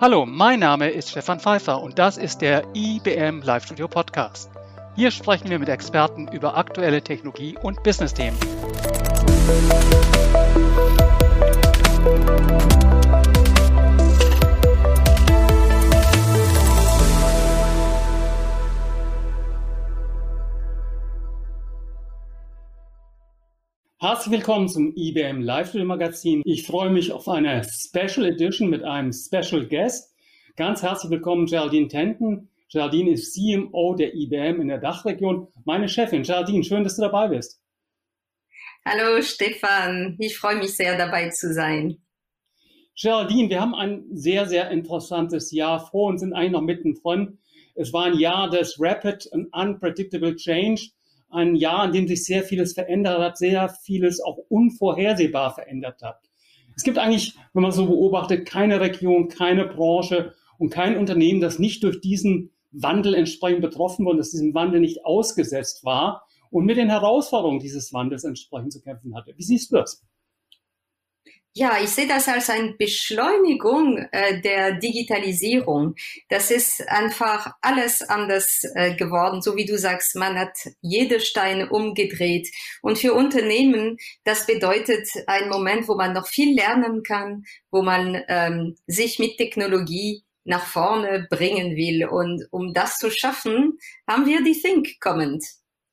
Hallo, mein Name ist Stefan Pfeiffer und das ist der IBM Live Studio Podcast. Hier sprechen wir mit Experten über aktuelle Technologie- und Business-Themen. Herzlich willkommen zum IBM Live Studio Magazin. Ich freue mich auf eine Special Edition mit einem Special Guest. Ganz herzlich willkommen Geraldine Tenten. Geraldine ist CMO der IBM in der Dachregion. Meine Chefin. Geraldine, schön, dass du dabei bist. Hallo Stefan, ich freue mich sehr dabei zu sein. Geraldine, wir haben ein sehr, sehr interessantes Jahr vor uns, sind eigentlich noch mittendrin. Es war ein Jahr des Rapid and Unpredictable Change. Ein Jahr, in dem sich sehr vieles verändert hat, sehr vieles auch unvorhersehbar verändert hat. Es gibt eigentlich, wenn man so beobachtet, keine Region, keine Branche und kein Unternehmen, das nicht durch diesen Wandel entsprechend betroffen wurde, das diesem Wandel nicht ausgesetzt war und mit den Herausforderungen dieses Wandels entsprechend zu kämpfen hatte. Wie siehst du das? Ja, ich sehe das als eine Beschleunigung der Digitalisierung. Das ist einfach alles anders geworden. So wie du sagst, man hat jede Steine umgedreht. Und für Unternehmen, das bedeutet ein Moment, wo man noch viel lernen kann, wo man sich mit Technologie nach vorne bringen will. Und um das zu schaffen, haben wir die Think kommend.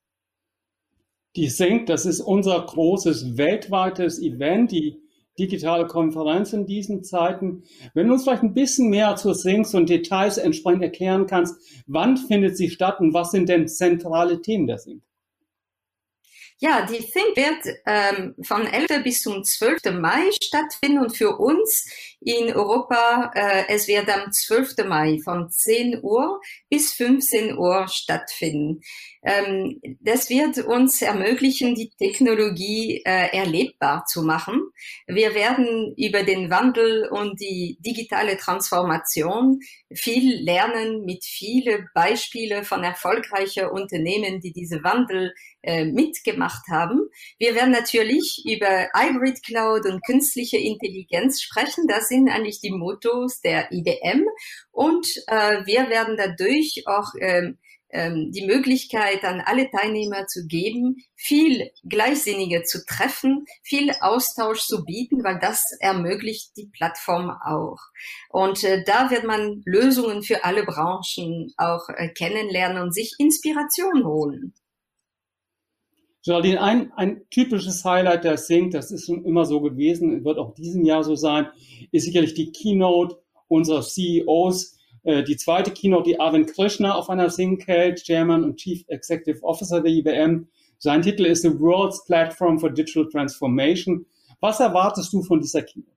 Die Think, das ist unser großes weltweites Event, die digitale Konferenz in diesen Zeiten. Wenn du uns vielleicht ein bisschen mehr zu Think und Details entsprechend erklären kannst, wann findet sie statt und was sind denn zentrale Themen der Think? Ja, die Think wird von 11. bis zum 12. Mai stattfinden und für uns in Europa, es wird am 12. Mai von 10 Uhr bis 15 Uhr stattfinden. Das wird uns ermöglichen, die Technologie erlebbar zu machen. Wir werden über den Wandel und die digitale Transformation viel lernen mit vielen Beispielen von erfolgreichen Unternehmen, die diese Wandel mitgemacht haben. Wir werden natürlich über Hybrid Cloud und künstliche Intelligenz sprechen. Das sind eigentlich die Mottos der IBM. Und wir werden dadurch auch die Möglichkeit an alle Teilnehmer zu geben, viel Gleichsinnige zu treffen, viel Austausch zu bieten, weil das ermöglicht die Plattform auch. Und da wird man Lösungen für alle Branchen auch kennenlernen und sich Inspiration holen. Geraldine, ein typisches Highlight der Think, das ist schon immer so gewesen, wird auch diesem Jahr so sein, ist sicherlich die Keynote unserer CEOs. Die zweite Keynote, die Arvind Krishna auf einer Think hält, Chairman und Chief Executive Officer der IBM. Sein Titel ist The World's Platform for Digital Transformation. Was erwartest du von dieser Keynote?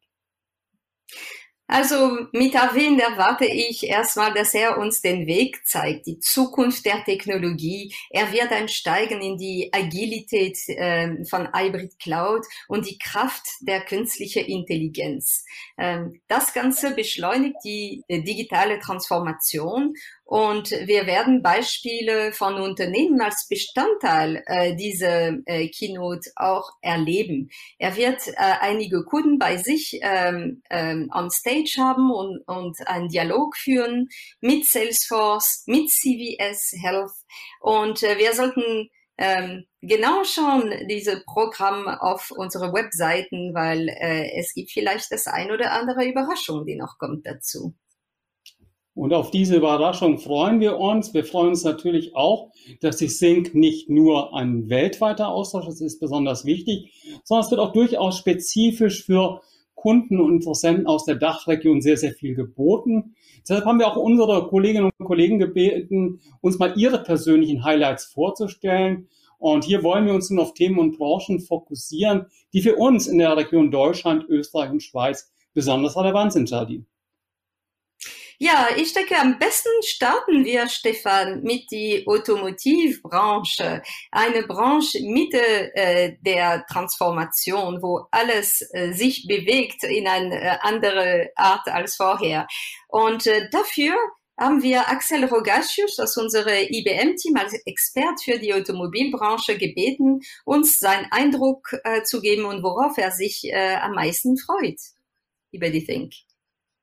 Also mit Arvind erwarte ich erstmal, dass er uns den Weg zeigt, die Zukunft der Technologie. Er wird einsteigen in die Agilität von Hybrid Cloud und die Kraft der künstlichen Intelligenz. Das Ganze beschleunigt die digitale Transformation. Und wir werden Beispiele von Unternehmen als Bestandteil dieser Keynote auch erleben. Er wird einige Kunden bei sich on stage haben und einen Dialog führen mit Salesforce, mit CVS Health. Und wir sollten genau schauen, diese Programm auf unsere Webseiten, weil es gibt vielleicht das ein oder andere Überraschung, die noch kommt dazu. Und auf diese Überraschung freuen wir uns. Wir freuen uns natürlich auch, dass die Think nicht nur ein weltweiter Austausch ist, das ist besonders wichtig, sondern es wird auch durchaus spezifisch für Kunden und Interessenten aus der Dachregion sehr, sehr viel geboten. Deshalb haben wir auch unsere Kolleginnen und Kollegen gebeten, uns mal ihre persönlichen Highlights vorzustellen. Und hier wollen wir uns nun auf Themen und Branchen fokussieren, die für uns in der Region Deutschland, Österreich und Schweiz besonders relevant sind, Geraldine. Ja, ich denke, am besten starten wir, Stefan, mit die Automotivbranche. Eine Branche Mitte der Transformation, wo alles sich bewegt in eine andere Art als vorher. Und dafür haben wir Axel Rogasius aus unserem IBM-Team als Expert für die Automobilbranche gebeten, uns seinen Eindruck zu geben und worauf er sich am meisten freut über die Think.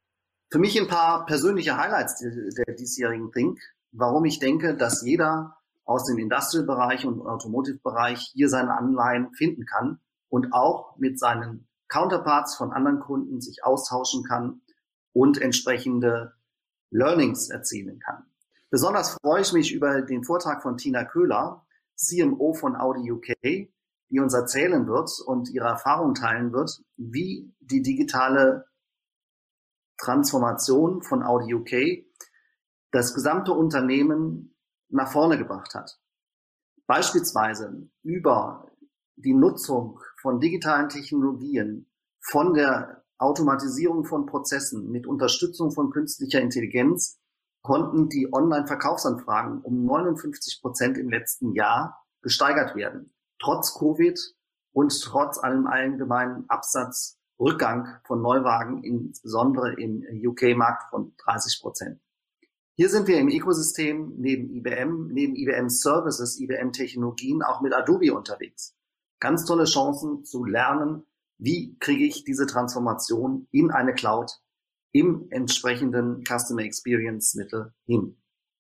Für mich ein paar persönliche Highlights der diesjährigen Think, warum ich denke, dass jeder aus dem Industrial-Bereich und Automotive-Bereich hier seine Anleihen finden kann und auch mit seinen Counterparts von anderen Kunden sich austauschen kann und entsprechende Learnings erzielen kann. Besonders freue ich mich über den Vortrag von Tina Köhler, CMO von Audi UK, die uns erzählen wird und ihre Erfahrung teilen wird, wie die digitale Transformation von Audi UK das gesamte Unternehmen nach vorne gebracht hat. Beispielsweise über die Nutzung von digitalen Technologien, von der Automatisierung von Prozessen mit Unterstützung von künstlicher Intelligenz konnten die Online-Verkaufsanfragen um 59% im letzten Jahr gesteigert werden. Trotz Covid und trotz allem allgemeinen Absatzrückgang von Neuwagen, insbesondere im UK-Markt von 30%. Hier sind wir im Ökosystem neben IBM Services, IBM Technologien auch mit Adobe unterwegs. Ganz tolle Chancen zu lernen, wie kriege ich diese Transformation in eine Cloud im entsprechenden Customer Experience Mittel hin.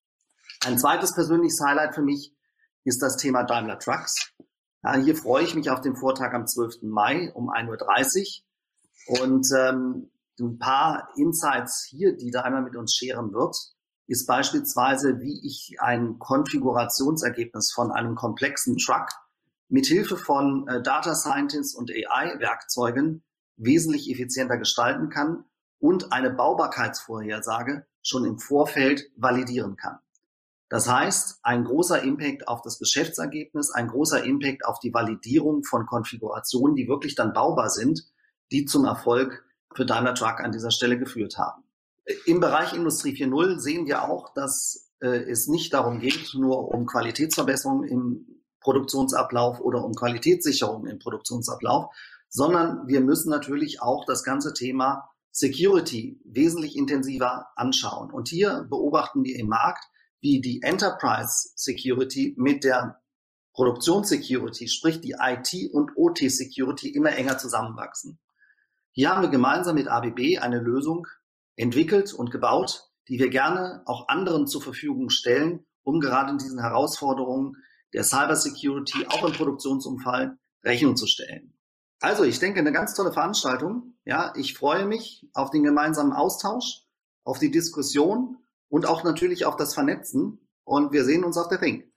Ein zweites persönliches Highlight für mich ist das Thema Daimler Trucks. Ja, hier freue ich mich auf den Vortrag am 12. Mai um 1:30 Uhr und ein paar Insights hier, die Daimler mit uns scheren wird, ist beispielsweise, wie ich ein Konfigurationsergebnis von einem komplexen Truck mit Hilfe von Data Scientists und AI-Werkzeugen wesentlich effizienter gestalten kann und eine Baubarkeitsvorhersage schon im Vorfeld validieren kann. Das heißt, ein großer Impact auf das Geschäftsergebnis, ein großer Impact auf die Validierung von Konfigurationen, die wirklich dann baubar sind, die zum Erfolg für Daimler Truck an dieser Stelle geführt haben. Im Bereich Industrie 4.0 sehen wir auch, dass es nicht darum geht, nur um Qualitätsverbesserung im Produktionsablauf oder um Qualitätssicherung im Produktionsablauf, sondern wir müssen natürlich auch das ganze Thema Security wesentlich intensiver anschauen. Und hier beobachten wir im Markt, wie die Enterprise Security mit der Produktionssecurity, sprich die IT- und OT-Security immer enger zusammenwachsen. Hier haben wir gemeinsam mit ABB eine Lösung entwickelt und gebaut, die wir gerne auch anderen zur Verfügung stellen, um gerade in diesen Herausforderungen der Cybersecurity auch im Produktionsumfall Rechnung zu stellen. Also ich denke, eine ganz tolle Veranstaltung. Ja, ich freue mich auf den gemeinsamen Austausch, auf die Diskussion und auch natürlich auf das Vernetzen. Und wir sehen uns auf der Think.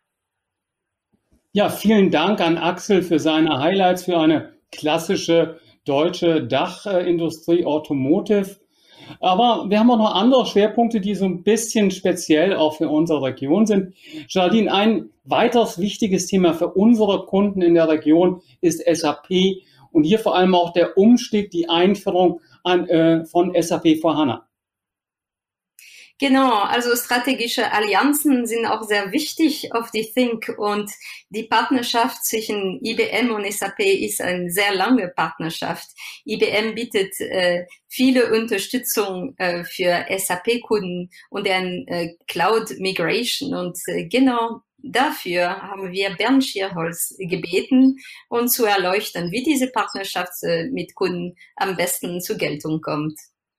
Ja, vielen Dank an Axel für seine Highlights für eine klassische deutsche Dachindustrie Automotive. Aber wir haben auch noch andere Schwerpunkte, die so ein bisschen speziell auch für unsere Region sind. Jardine, ein weiteres wichtiges Thema für unsere Kunden in der Region ist SAP und hier vor allem auch der Umstieg, die Einführung von SAP S/4HANA. Genau, also strategische Allianzen sind auch sehr wichtig auf die Think und die Partnerschaft zwischen IBM und SAP ist eine sehr lange Partnerschaft. IBM bietet viele Unterstützung für SAP-Kunden und deren Cloud Migration und genau dafür haben wir Bernd Schierholz gebeten, uns zu erleuchten, wie diese Partnerschaft mit Kunden am besten zur Geltung kommt.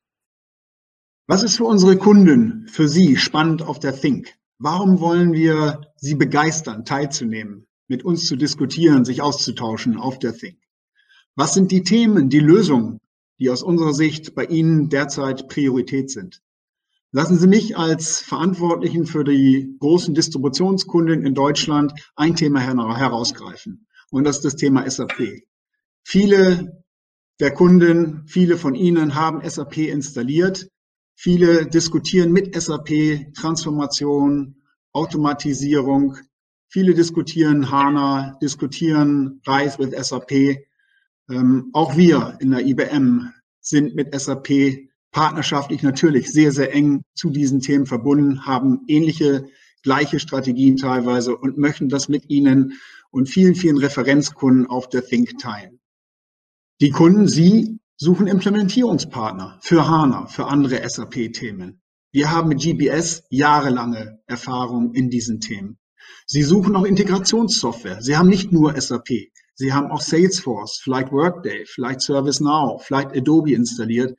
Was ist für unsere Kunden, für Sie spannend auf der Think? Warum wollen wir Sie begeistern, teilzunehmen, mit uns zu diskutieren, sich auszutauschen auf der Think? Was sind die Themen, die Lösungen, die aus unserer Sicht bei Ihnen derzeit Priorität sind? Lassen Sie mich als Verantwortlichen für die großen Distributionskunden in Deutschland ein Thema herausgreifen. Und das ist das Thema SAP. Viele der Kunden, viele von Ihnen haben SAP installiert. Viele diskutieren mit SAP Transformation, Automatisierung. Viele diskutieren HANA, diskutieren RISE with SAP. Auch wir in der IBM sind mit SAP partnerschaftlich natürlich sehr, sehr eng zu diesen Themen verbunden, haben ähnliche, gleiche Strategien teilweise und möchten das mit Ihnen und vielen, vielen Referenzkunden auf der Think teilen. Die Kunden, Sie suchen Implementierungspartner für HANA, für andere SAP-Themen. Wir haben mit GBS jahrelange Erfahrung in diesen Themen. Sie suchen auch Integrationssoftware. Sie haben nicht nur SAP. Sie haben auch Salesforce, vielleicht Workday, vielleicht ServiceNow, vielleicht Adobe installiert.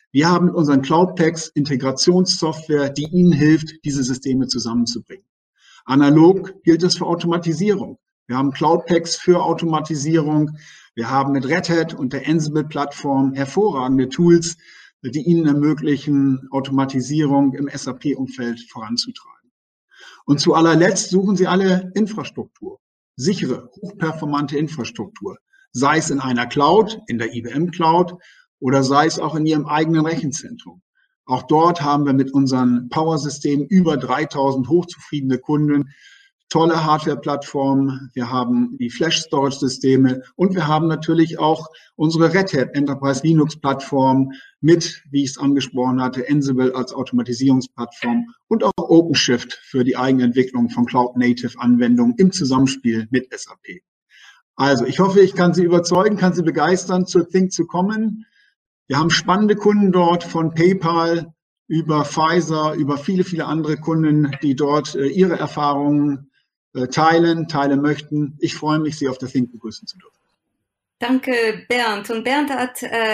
Wir haben mit unseren Cloud-Packs Integrationssoftware, die Ihnen hilft, diese Systeme zusammenzubringen. Analog gilt es für Automatisierung. Wir haben Cloud-Packs für Automatisierung. Wir haben mit Red Hat und der Ansible-Plattform hervorragende Tools, die Ihnen ermöglichen, Automatisierung im SAP-Umfeld voranzutreiben. Und zu allerletzt suchen Sie alle Infrastruktur, sichere, hochperformante Infrastruktur, sei es in einer Cloud, in der IBM Cloud oder sei es auch in Ihrem eigenen Rechenzentrum. Auch dort haben wir mit unseren Power-Systemen über 3000 hochzufriedene Kunden, tolle Hardware-Plattformen, wir haben die Flash-Storage-Systeme und wir haben natürlich auch unsere Red Hat Enterprise Linux-Plattform mit, wie ich es angesprochen hatte, Ansible als Automatisierungsplattform und auch OpenShift für die Eigenentwicklung von Cloud-Native-Anwendungen im Zusammenspiel mit SAP. Also ich hoffe, ich kann Sie überzeugen, kann Sie begeistern, zur Think zu kommen. Wir haben spannende Kunden dort von PayPal über Pfizer, über viele, viele andere Kunden, die dort ihre Erfahrungen teilen möchten. Ich freue mich, Sie auf der Think begrüßen zu dürfen. Danke, Bernd. Und Bernd hat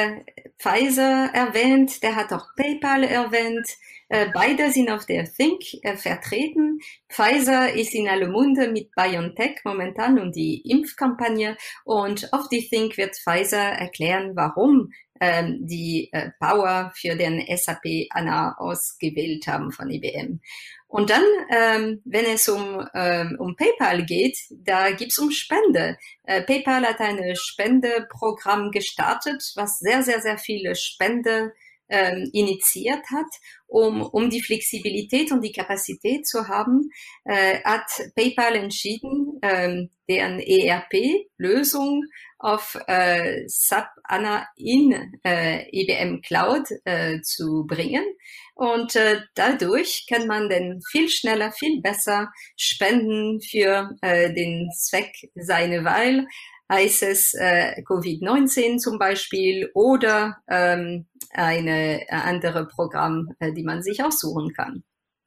Pfizer erwähnt, der hat auch PayPal erwähnt. Beide sind auf der Think vertreten. Pfizer ist in aller Munde mit BioNTech momentan und die Impfkampagne. Und auf die Think wird Pfizer erklären, warum die Power für den SAP HANA ausgewählt haben von IBM. Und dann, wenn es um PayPal geht, da gibt's um Spende. PayPal hat ein Spendeprogramm gestartet, was sehr, sehr, sehr viele Spende initiiert hat, um die Flexibilität und die Kapazität zu haben, hat PayPal entschieden, deren ERP-Lösung auf SAP HANA in IBM Cloud zu bringen. Und dadurch kann man dann viel schneller, viel besser spenden für den Zweck seiner Wahl, heißt es Covid-19 zum Beispiel oder eine andere Programm, die man sich aussuchen kann.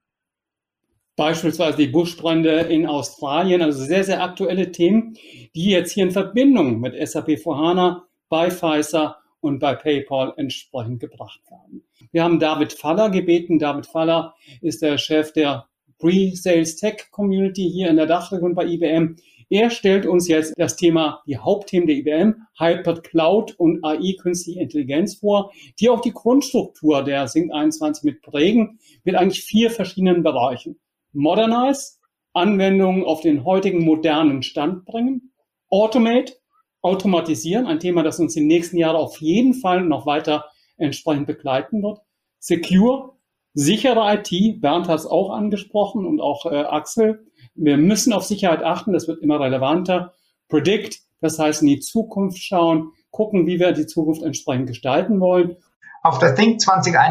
Beispielsweise die Buschbrände in Australien, also sehr, sehr aktuelle Themen, die jetzt hier in Verbindung mit SAP S/4HANA bei Pfizer und bei PayPal entsprechend gebracht werden. Wir haben David Faller gebeten. David Faller ist der Chef der Pre-Sales Tech Community hier in der Dachregion bei IBM. Er stellt uns jetzt das Thema, die Hauptthemen der IBM, Hybrid Cloud und AI, künstliche Intelligenz vor, die auch die Grundstruktur der Think 21 mit prägen, mit eigentlich 4 verschiedenen Bereichen. Modernize, Anwendungen auf den heutigen modernen Stand bringen. Automate, automatisieren, ein Thema, das uns in den nächsten Jahren auf jeden Fall noch weiter entsprechend begleiten wird. Secure, sichere IT, Bernd hat es auch angesprochen und auch Axel. Wir müssen auf Sicherheit achten, das wird immer relevanter. Predict, das heißt in die Zukunft schauen, gucken, wie wir die Zukunft entsprechend gestalten wollen. Auf der Think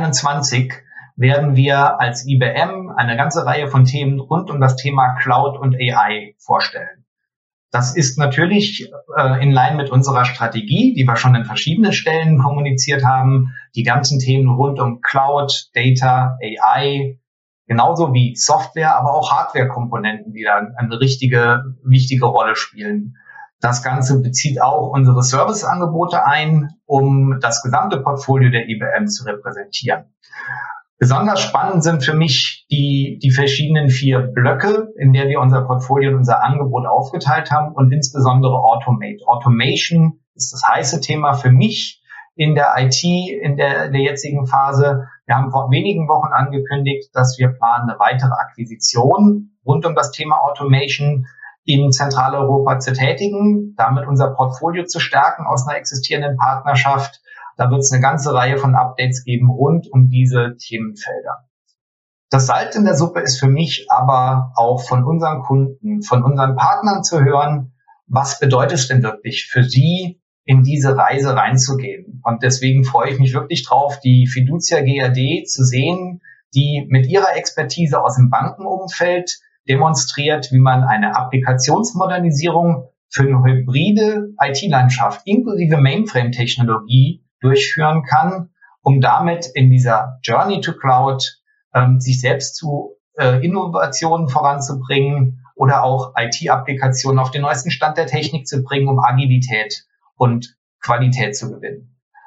2021 werden wir als IBM eine ganze Reihe von Themen rund um das Thema Cloud und AI vorstellen. Das ist natürlich in Line mit unserer Strategie, die wir schon an verschiedenen Stellen kommuniziert haben. Die ganzen Themen rund um Cloud, Data, AI, genauso wie Software, aber auch Hardware-Komponenten, die da eine wichtige Rolle spielen. Das Ganze bezieht auch unsere Serviceangebote ein, um das gesamte Portfolio der IBM zu repräsentieren. Besonders spannend sind für mich die verschiedenen 4 Blöcke, in der wir unser Portfolio und unser Angebot aufgeteilt haben und insbesondere Automate. Automation ist das heiße Thema für mich in der IT, in der jetzigen Phase. Wir haben vor wenigen Wochen angekündigt, dass wir planen, eine weitere Akquisition rund um das Thema Automation in Zentraleuropa zu tätigen, damit unser Portfolio zu stärken aus einer existierenden Partnerschaft. Da wird es eine ganze Reihe von Updates geben rund um diese Themenfelder. Das Salz in der Suppe ist für mich aber auch von unseren Kunden, von unseren Partnern zu hören, was bedeutet es denn wirklich für sie, in diese Reise reinzugehen. Und deswegen freue ich mich wirklich drauf, die Fiducia GAD zu sehen, die mit ihrer Expertise aus dem Bankenumfeld demonstriert, wie man eine Applikationsmodernisierung für eine hybride IT-Landschaft inklusive Mainframe-Technologie durchführen kann, um damit in dieser Journey to Cloud sich selbst zu Innovationen voranzubringen oder auch IT-Applikationen auf den neuesten Stand der Technik zu bringen, um Agilität und Qualität zu gewinnen.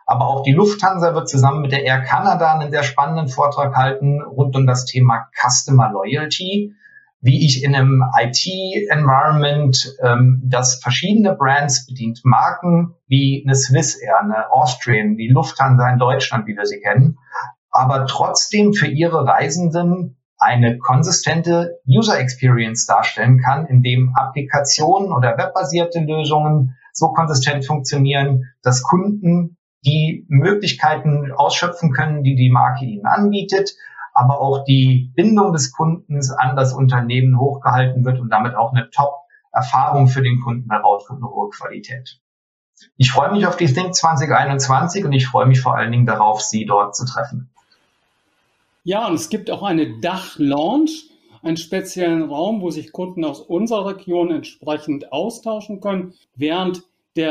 Aber auch die Lufthansa wird zusammen mit der Air Canada einen sehr spannenden Vortrag halten rund um das Thema Customer Loyalty, wie ich in einem IT-Environment, das verschiedene Brands bedient, Marken wie eine Swissair, eine Austrian, die Lufthansa in Deutschland, wie wir sie kennen, aber trotzdem für ihre Reisenden eine konsistente User Experience darstellen kann, indem Applikationen oder webbasierte Lösungen so konsistent funktionieren, dass Kunden die Möglichkeiten ausschöpfen können, die die Marke ihnen anbietet, aber auch die Bindung des Kundens an das Unternehmen hochgehalten wird und damit auch eine Top-Erfahrung für den Kunden herauskommt, eine hohe Qualität. Ich freue mich auf die Think 2021 und ich freue mich vor allen Dingen darauf, Sie dort zu treffen. Ja, und es gibt auch eine Dach-Launch, einen speziellen Raum, wo sich Kunden aus unserer Region entsprechend austauschen können. Während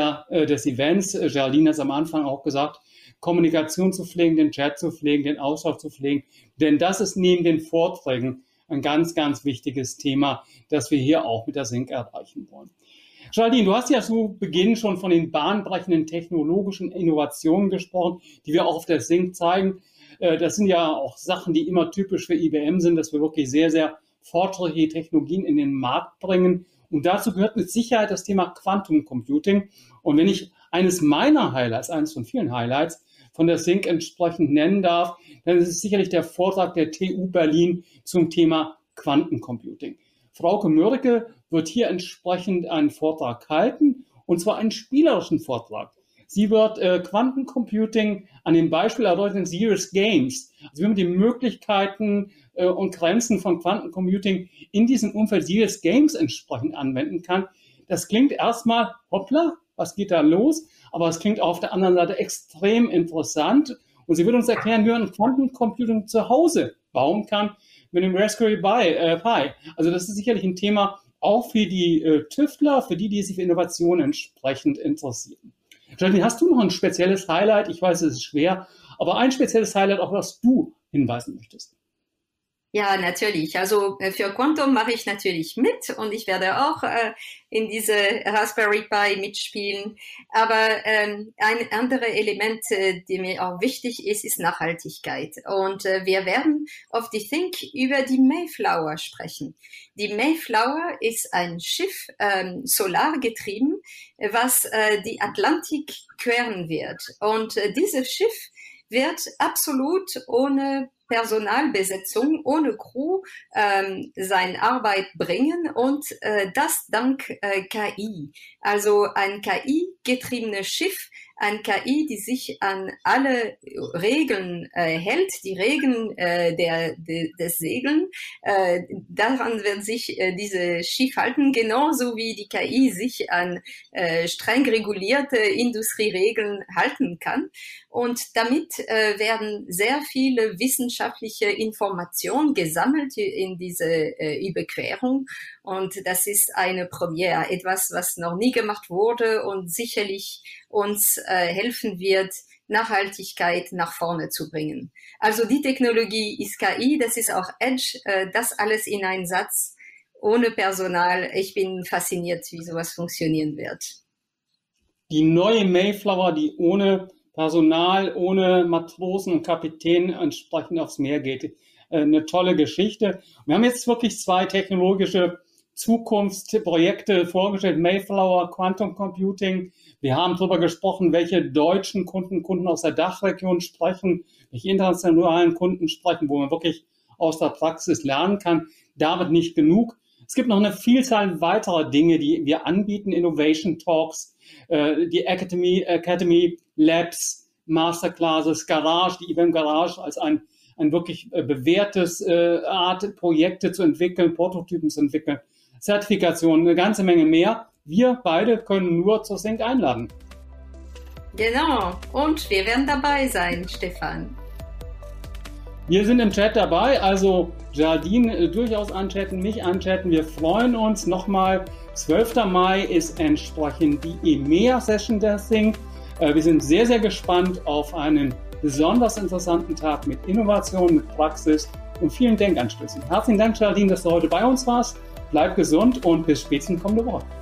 des Events, Geraldine hat es am Anfang auch gesagt, Kommunikation zu pflegen, den Chat zu pflegen, den Austausch zu pflegen. Denn das ist neben den Vorträgen ein ganz, ganz wichtiges Thema, das wir hier auch mit der Think erreichen wollen. Geraldine, du hast ja zu Beginn schon von den bahnbrechenden technologischen Innovationen gesprochen, die wir auch auf der Think zeigen. Das sind ja auch Sachen, die immer typisch für IBM sind, dass wir wirklich sehr, sehr fortschrittliche Technologien in den Markt bringen. Und dazu gehört mit Sicherheit das Thema Quantum Computing. Und wenn ich eines meiner Highlights, eines von vielen Highlights von der Think entsprechend nennen darf, dann ist es sicherlich der Vortrag der TU Berlin zum Thema Quantencomputing. Frauke Mörike wird hier entsprechend einen Vortrag halten, und zwar einen spielerischen Vortrag. Sie wird Quantencomputing an dem Beispiel erläutern, Serious Games, also wie man die Möglichkeiten und Grenzen von Quantencomputing in diesem Umfeld Serious Games entsprechend anwenden kann. Das klingt erstmal, hoppla, was geht da los? Aber es klingt auf der anderen Seite extrem interessant. Und sie wird uns erklären, wie man Quantencomputing zu Hause bauen kann mit dem Raspberry Pi. Also das ist sicherlich ein Thema auch für die Tüftler, für die sich für Innovationen entsprechend interessieren. Geraldine, hast du noch ein spezielles Highlight? Ich weiß, es ist schwer, aber ein spezielles Highlight, auf das du hinweisen möchtest. Ja, natürlich. Also für Quantum mache ich natürlich mit und ich werde auch in diese Raspberry Pi mitspielen. Aber ein anderes Element, die mir auch wichtig ist, ist Nachhaltigkeit. Und wir werden auf die Think über die Mayflower sprechen. Die Mayflower ist ein Schiff, solargetrieben, was die Atlantik queren wird. Und dieses Schiff wird absolut ohne Personalbesetzung, ohne Crew seine Arbeit bringen und das dank KI. Also ein KI-getriebenes Schiff, ein KI, die sich an alle Regeln hält, die Regeln des Segeln. Daran wird sich dieses Schiff halten, genauso wie die KI sich an streng regulierte Industrieregeln halten kann. Und damit werden sehr viele wissenschaftliche Informationen gesammelt in diese Überquerung. Und das ist eine Premiere, etwas, was noch nie gemacht wurde und sicherlich uns helfen wird, Nachhaltigkeit nach vorne zu bringen. Also die Technologie ist KI, das ist auch Edge, das alles in einen Satz, ohne Personal. Ich bin fasziniert, wie sowas funktionieren wird. Die neue Mayflower, die ohne Personal, ohne Matrosen und Kapitän entsprechend aufs Meer geht. Eine tolle Geschichte. Wir haben jetzt wirklich zwei technologische Zukunftsprojekte vorgestellt, Mayflower, Quantum Computing. Wir haben darüber gesprochen, welche deutschen Kunden aus der Dachregion sprechen, welche internationalen Kunden sprechen, wo man wirklich aus der Praxis lernen kann. Damit nicht genug. Es gibt noch eine Vielzahl weiterer Dinge, die wir anbieten, Innovation Talks, die Academy Labs, Masterclasses, Garage, die IBM Garage als ein wirklich bewährtes Art, Projekte zu entwickeln, Prototypen zu entwickeln, Zertifikationen, eine ganze Menge mehr. Wir beide können nur zur Think einladen. Genau, und wir werden dabei sein, Stefan. Wir sind im Chat dabei, also Geraldine durchaus anchatten, mich anchatten. Wir freuen uns nochmal. 12. Mai ist entsprechend die EMEA-Session der Think. Wir sind sehr, sehr gespannt auf einen besonders interessanten Tag mit Innovation, mit Praxis und vielen Denkanstößen. Herzlichen Dank, Geraldine, dass du heute bei uns warst. Bleib gesund und bis spätestens kommende Woche.